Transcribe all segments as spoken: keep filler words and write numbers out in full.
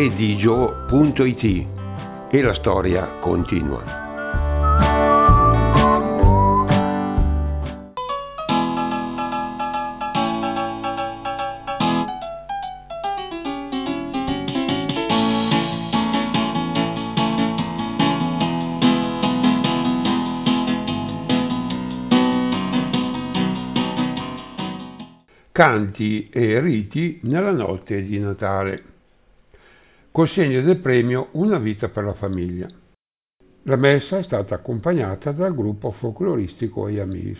redigio punto it e la storia continua. Canti e riti nella notte di Natale. Consegna del premio Una vita per la famiglia. La messa è stata accompagnata dal gruppo folcloristico Gli Amis.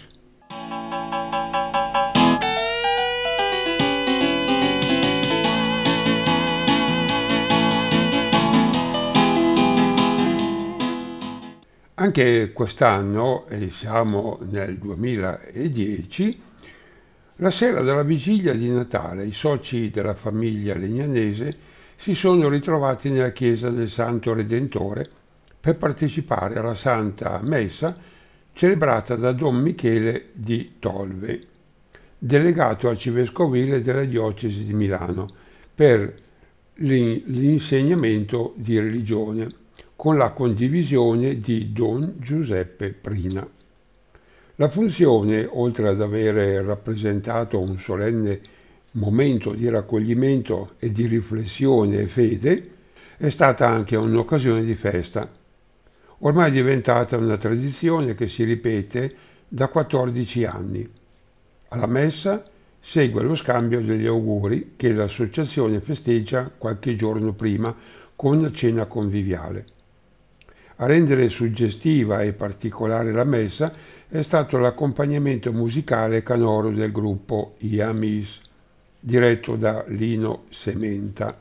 Anche quest'anno, e siamo nel duemiladieci, la sera della vigilia di Natale i soci della famiglia Legnanese si sono ritrovati nella chiesa del Santo Redentore per partecipare alla Santa Messa celebrata da Don Michele di Tolve, delegato arcivescovile della diocesi di Milano per l'insegnamento di religione, con la condivisione di Don Giuseppe Prina. La funzione, oltre ad avere rappresentato un solenne momento di raccoglimento e di riflessione e fede, è stata anche un'occasione di festa, ormai diventata una tradizione che si ripete da quattordici anni. Alla messa segue lo scambio degli auguri che l'associazione festeggia qualche giorno prima con una cena conviviale. A rendere suggestiva e particolare la messa è stato l'accompagnamento musicale canoro del gruppo Gli Amis, diretto da Lino Sementa.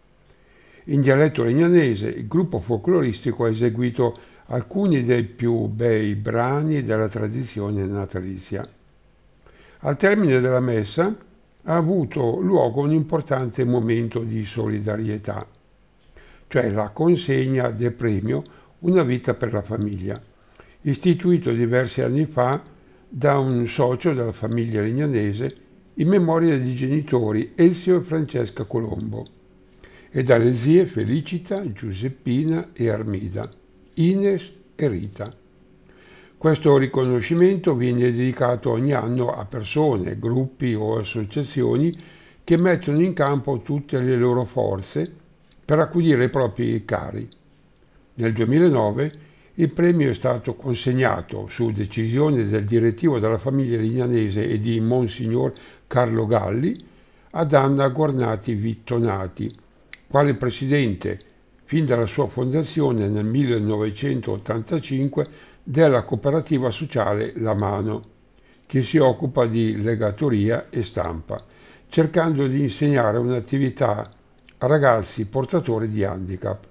In dialetto legnanese, il gruppo folcloristico ha eseguito alcuni dei più bei brani della tradizione natalizia. Al termine della messa ha avuto luogo un importante momento di solidarietà, cioè la consegna del premio Una vita per la famiglia, istituito diversi anni fa da un socio della famiglia legnanese in memoria dei genitori Elzio e Francesca Colombo e dalle zie Felicita, Giuseppina e Armida, Ines e Rita. Questo riconoscimento viene dedicato ogni anno a persone, gruppi o associazioni che mettono in campo tutte le loro forze per accudire i propri cari. Nel duemilanove il premio è stato consegnato, su decisione del direttivo della famiglia legnanese e di Monsignor Carlo Galli, ad Anna Gornati Vittonati, quale presidente, fin dalla sua fondazione nel millenovecentottantacinque, della cooperativa sociale La Mano, che si occupa di legatoria e stampa, cercando di insegnare un'attività a ragazzi portatori di handicap.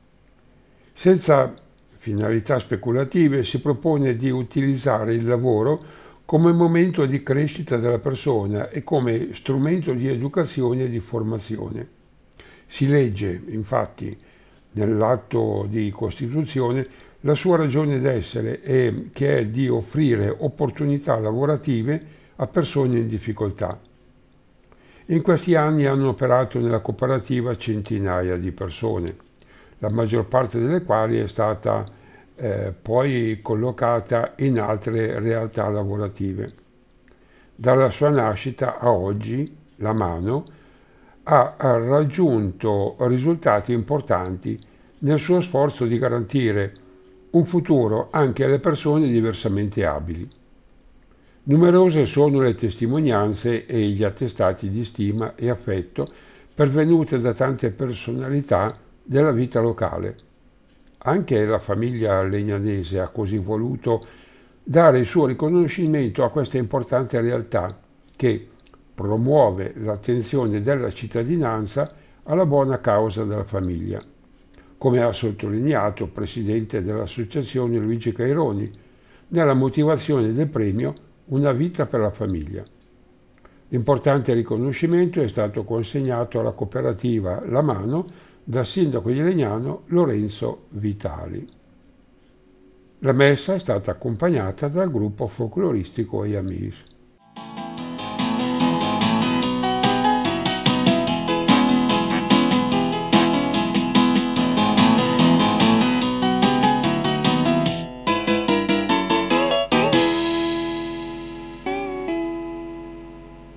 Senza finalità speculative si propone di utilizzare il lavoro come momento di crescita della persona e come strumento di educazione e di formazione. Si legge, infatti, nell'atto di Costituzione la sua ragione d'essere, e che è di offrire opportunità lavorative a persone in difficoltà. In questi anni hanno operato nella cooperativa centinaia di persone, la maggior parte delle quali è stata eh, poi collocata in altre realtà lavorative. Dalla sua nascita a oggi, La Mano ha raggiunto risultati importanti nel suo sforzo di garantire un futuro anche alle persone diversamente abili. Numerose sono le testimonianze e gli attestati di stima e affetto pervenute da tante personalità della vita locale. Anche la famiglia legnanese ha così voluto dare il suo riconoscimento a questa importante realtà che promuove l'attenzione della cittadinanza alla buona causa della famiglia, come ha sottolineato il presidente dell'associazione Luigi Caironi nella motivazione del premio Una vita per la famiglia. L'importante riconoscimento è stato consegnato alla cooperativa La Mano dal sindaco di Legnano Lorenzo Vitali. La messa è stata accompagnata dal gruppo folcloristico Gli Amis.